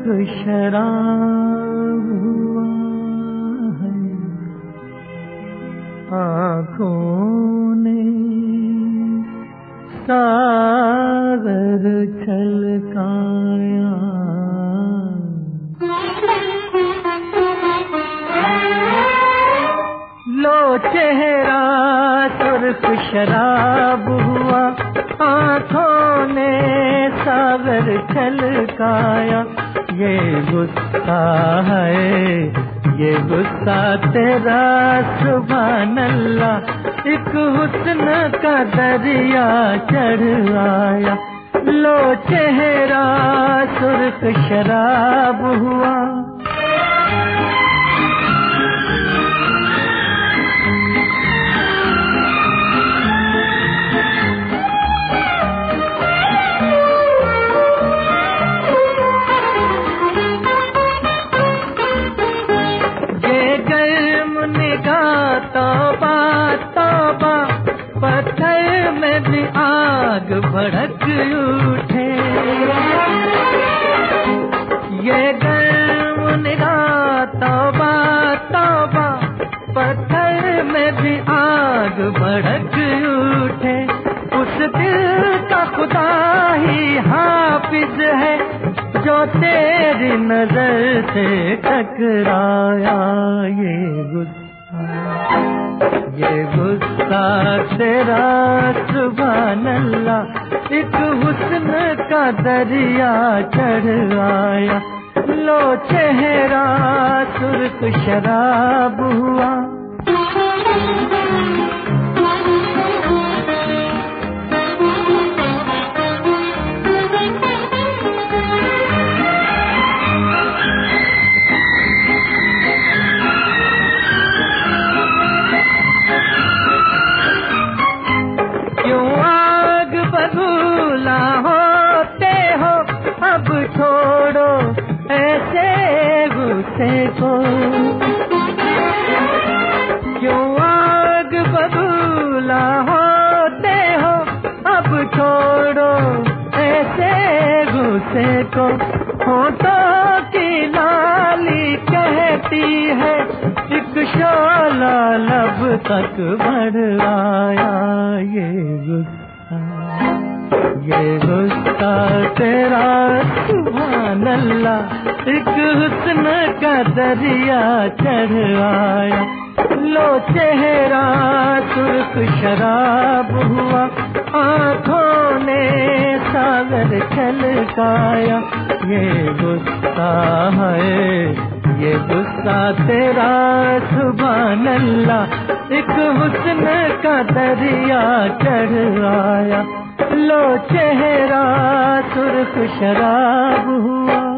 शराब हुआ है, आँखों ने सागर छलकाया। लो चेहरा सुर्ख शराब हुआ, आँखों ने सागर छलकाया। ये गुस्सा है, ये गुस्सा तेरा सुभान अल्लाह, एक हुस्न का दरिया चढ़ आया। लो चेहरा सुर्ख शराब हुआ। तौबा तौबा, पत्थर में भी आग भड़क उठे। ये गर्म निगाह तौबा तौबा, पत्थर में भी आग भड़क उठे। उस दिल का खुदा ही हाफिज है, जो तेरी नजर से टकराया। ये गुस्सा तेरा सुभान अल्लाह, एक हुस्न का दरिया चढ़ आया। लो चेहरा सुर्ख शराब हुआ। छोड़ो ऐसे गुस्से को, क्यों आग बबूला होते हो। अब छोड़ो ऐसे गुस्से को। होठों की लाली कहती है, एक शोला लब तक बढ़ आया। ये गुस्सा तेरा सुभान अल्लाह, एक हुस्न का दरिया चढ़ आया। लो चेहरा सुर्ख शराब हुआ, आँखों ने सागर छलकाया। ये गुस्सा है, ये गुस्सा तेरा सुभान अल्लाह, एक हुस्न का दरिया चढ़ आया। लो चेहरा सुर्ख शराब हुआ।